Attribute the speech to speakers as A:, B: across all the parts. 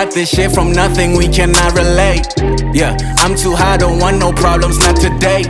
A: Got this shit from nothing, we cannot relate. Yeah, I'm too high, don't want no problems, not today.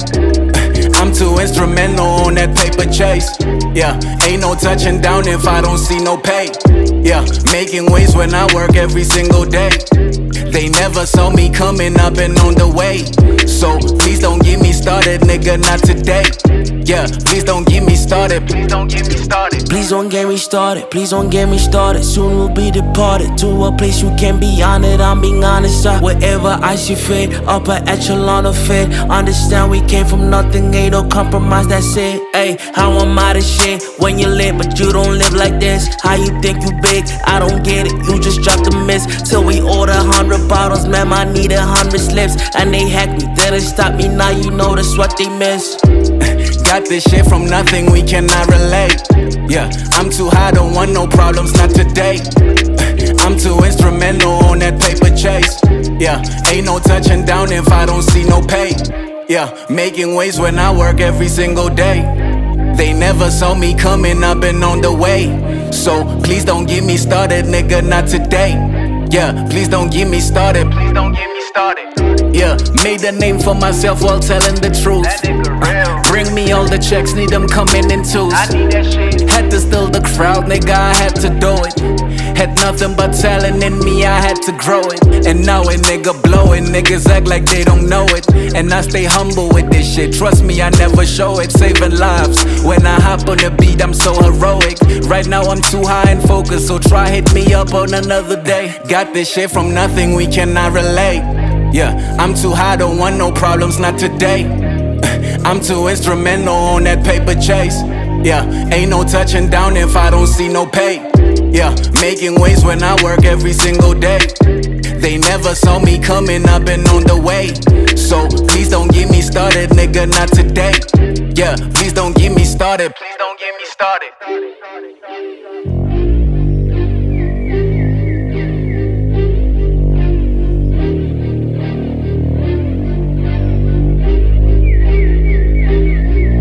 A: I'm too instrumental on that paper chase. Yeah, ain't no touching down if I don't see no pay. Yeah, making waves when I work every single day. They never saw me coming, I've been on the way. So please don't get me started, nigga, not today. Yeah, please don't get me started. Please don't get me started.
B: Please don't get me started. Please don't get me started. Soon we'll be departed to a place you can be honored. I'm being honest, wherever I see fit, upper echelon of fit. Understand we came from nothing, ain't no compromise, that's it. Ayy, how am I the shit when you lit, but you don't live like this? How you think you big? I don't get it, you just dropped the miss. Till we order 100 bottles, man, I need 100 slips. And they hacked me, didn't stop me, now you know that's what they miss.
A: Got this shit from nothing, we cannot relate. Yeah, I'm too high, don't want no problems, not today. I'm too instrumental on that paper chase. Yeah, ain't no touching down if I don't see no pay. Yeah, making waves when I work every single day. They never saw me coming, I've been on the way. So please don't get me started, nigga, not today. Yeah, please don't get me started. Please don't get me started. Yeah, made a name for myself while telling the truth. Bring me all the checks, need them coming in twos. I need that shit. Had to steal the crowd, nigga, I had to do it. Had nothing but talent in me, I had to grow it. And now a nigga blowing, niggas act like they don't know it. And I stay humble with this shit, trust me, I never show it. Saving lives, when I hop on the beat, I'm so heroic. Right now I'm too high and focused, so try hit me up on another day. Got this shit from nothing, we cannot relate. Yeah, I'm too high, don't want no problems, not today. I'm too instrumental on that paper chase. Yeah, ain't no touching down if I don't see no pay. Yeah, making waves when I work every single day. They never saw me coming, I've been on the way. So please don't get me started, nigga, not today. Yeah, please don't get me started. Please don't get me started.